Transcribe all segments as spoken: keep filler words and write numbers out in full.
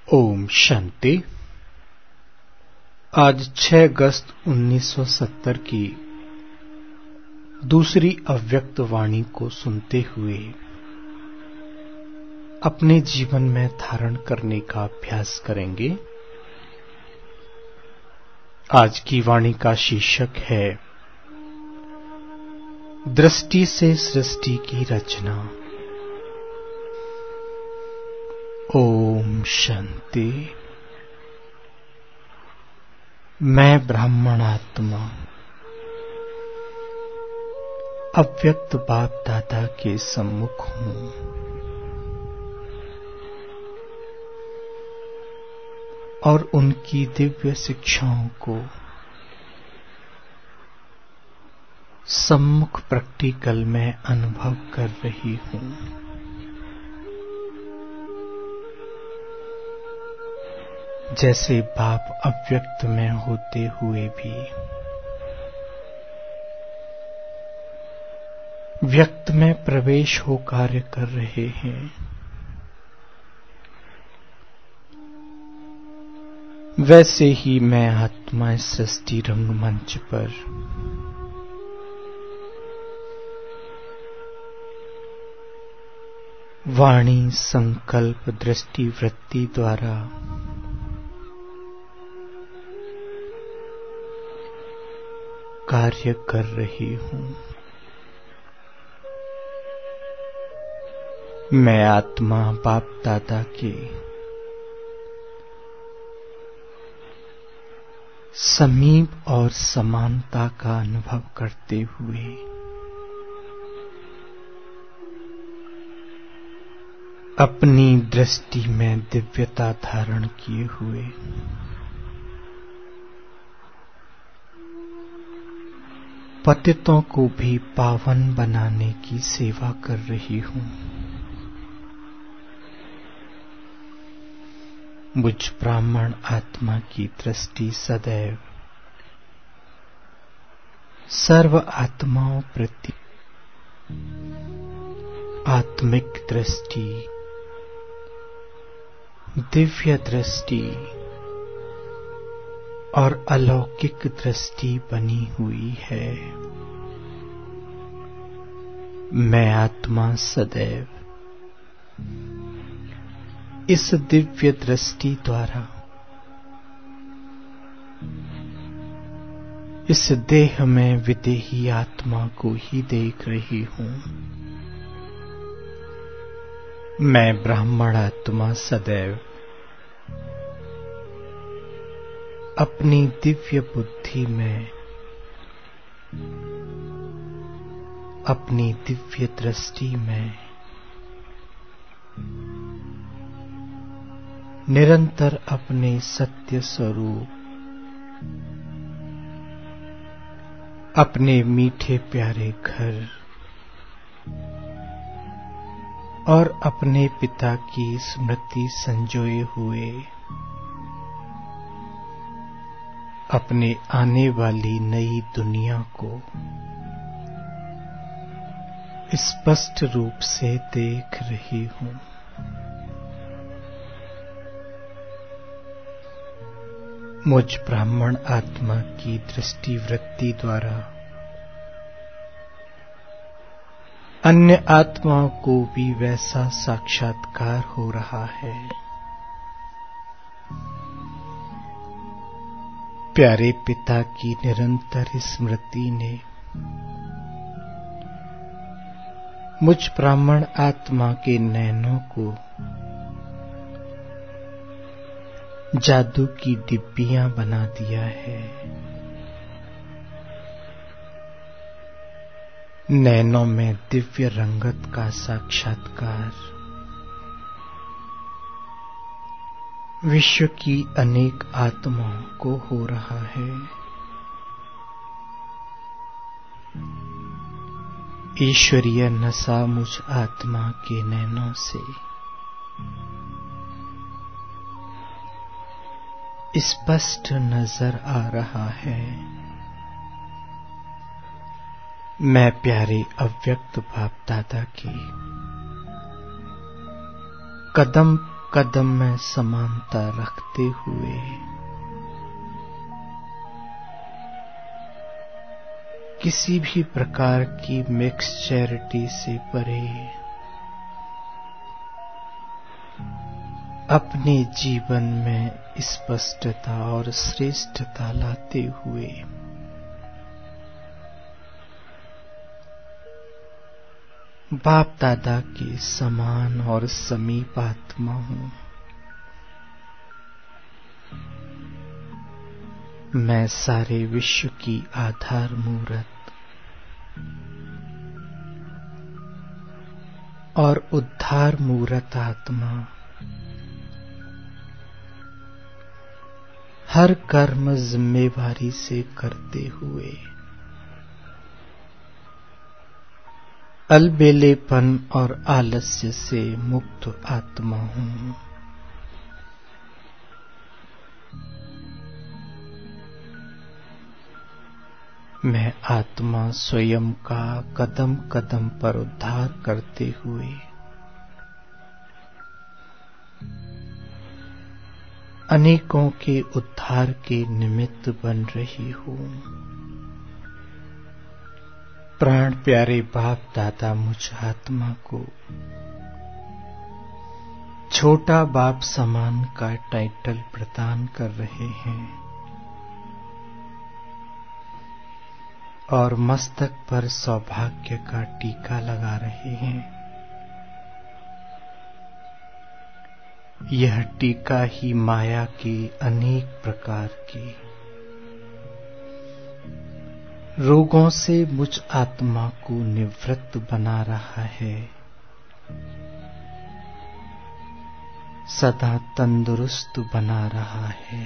ओम शांति। आज छह अगस्त उन्नीस सौ सत्तर की दूसरी अव्यक्त वाणी को सुनते हुए अपने जीवन में धारण करने का अभ्यास करेंगे। आज की वाणी का शीर्षक है दृष्टि से सृष्टि की रचना। ओम शांति। मैं ब्राह्मण आत्मा अव्यक्त बाप दादा के सम्मुख हूं और उनकी दिव्य शिक्षाओं को सम्मुख प्रैक्टिकल में अनुभव कर रही हूं। जैसे बाप अव्यक्त में होते हुए भी व्यक्त में प्रवेश हो कार्य कर रहे हैं, वैसे ही मैं आत्मा इस सृष्टि रंगमंच पर वाणी, संकल्प, दृष्टि, वृत्ति द्वारा कार्य कर रही हूं। मैं आत्मा बाप दादा के समीप और समानता का अनुभव करते हुए अपनी दृष्टि में दिव्यता धारण किए हुए पतितों को भी पावन बनाने की सेवा कर रही हूं। मुझ ब्राह्मण आत्मा की दृष्टि सदैव सर्व आत्माओं प्रति आत्मिक दृष्टि, दिव्य दृष्टि और अलौकिक दृष्टि बनी हुई है। मैं आत्मा सदैव इस दिव्य दृष्टि द्वारा इस देह में विदेही आत्मा को ही देख रही हूं। मैं ब्राह्मण आत्मा सदैव अपनी दिव्य बुद्धि में अपनी दिव्य दृष्टि में निरंतर अपने सत्य स्वरूप, अपने मीठे प्यारे घर और अपने पिता की स्मृति संजोए हुए अपने आने वाली नई दुनिया को स्पष्ट रूप से देख रही हूं। मुझ ब्राह्मण आत्मा की दृष्टि वृत्ति द्वारा अन्य आत्माओं को भी वैसा साक्षात्कार हो रहा है। प्यारे पिता की निरंतर स्मृति ने मुझ ब्राह्मण आत्मा के नैनों को जादू की डिब्बियां बना दिया है। नैनों में दिव्य रंगत का साक्षात्कार विश्व की अनेक आत्माओं को हो रहा है। ईश्वरीय नशा मुझ आत्मा के नैनों से स्पष्ट नजर आ रहा है। मैं प्यारे अव्यक्त बाप दादा की कदम कदम में समानता रखते हुए किसी भी प्रकार की मिक्स चैरिटी से परे अपने जीवन में स्पष्टता और श्रेष्ठता लाते हुए बाप दादा के समान और समीप आत्मा हूं। मैं सारे विश्व की आधार मूरत और उद्धार मूरत आत्मा हर कर्म जिम्मेवारी से करते हुए अलबेलेपन और आलस्य से मुक्त आत्मा हूं। मैं आत्मा स्वयं का कदम कदम पर उद्धार करते हुए अनेकों के उद्धार के निमित्त बन रही हूं। प्राण प्यारे बाप दादा मुझ आत्मा को छोटा बाप समान का टाइटल प्रदान कर रहे हैं और मस्तक पर सौभाग्य का टीका लगा रहे हैं। यह टीका ही माया के अनेक प्रकार के रोगों से मुझ आत्मा को निवृत्त बना रहा है, सदा तंदुरुस्त बना रहा है।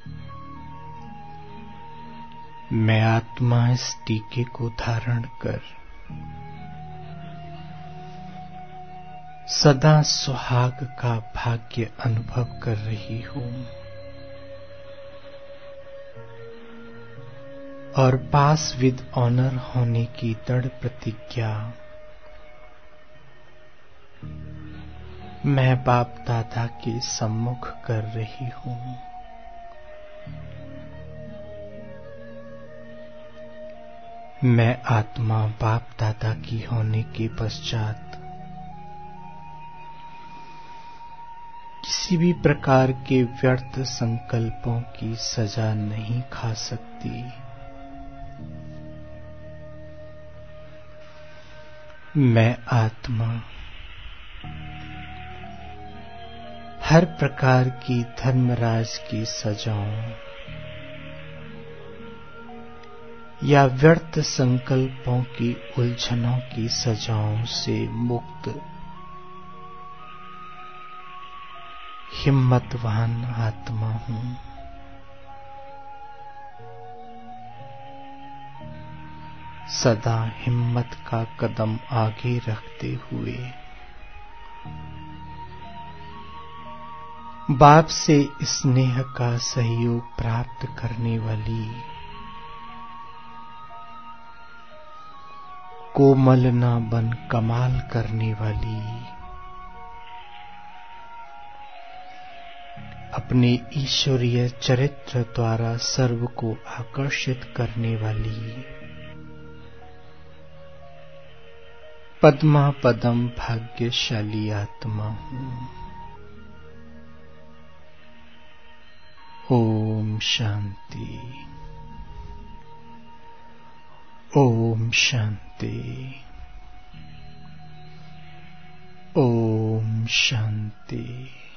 मैं आत्मा इस टीके को धारण कर सदा सुहाग का भाग्य अनुभव कर रही हूं और पास विद ऑनर होने की दृढ़ प्रतिज्ञा मैं बाप दादा के सम्मुख कर रही हूं। मैं आत्मा बाप दादा की होने के पश्चात किसी भी प्रकार के व्यर्थ संकल्पों की सजा नहीं खा सकती। मैं आत्मा हर प्रकार की धर्मराज की सजाओं या व्यर्थ संकल्पों की उलझनों की सजाओं से मुक्त हिम्मतवान आत्मा हूं। सदा हिम्मत का कदम आगे रखते हुए बाप से स्नेह का सहयोग प्राप्त करने वाली कोमल ना बन कमाल करने वाली अपने ईश्वरीय चरित्र द्वारा सर्व को आकर्षित करने वाली पद्मा पदम भाग्यशाली आत्मा हूं। ओम शांति, ओम शांति, ओम शांति।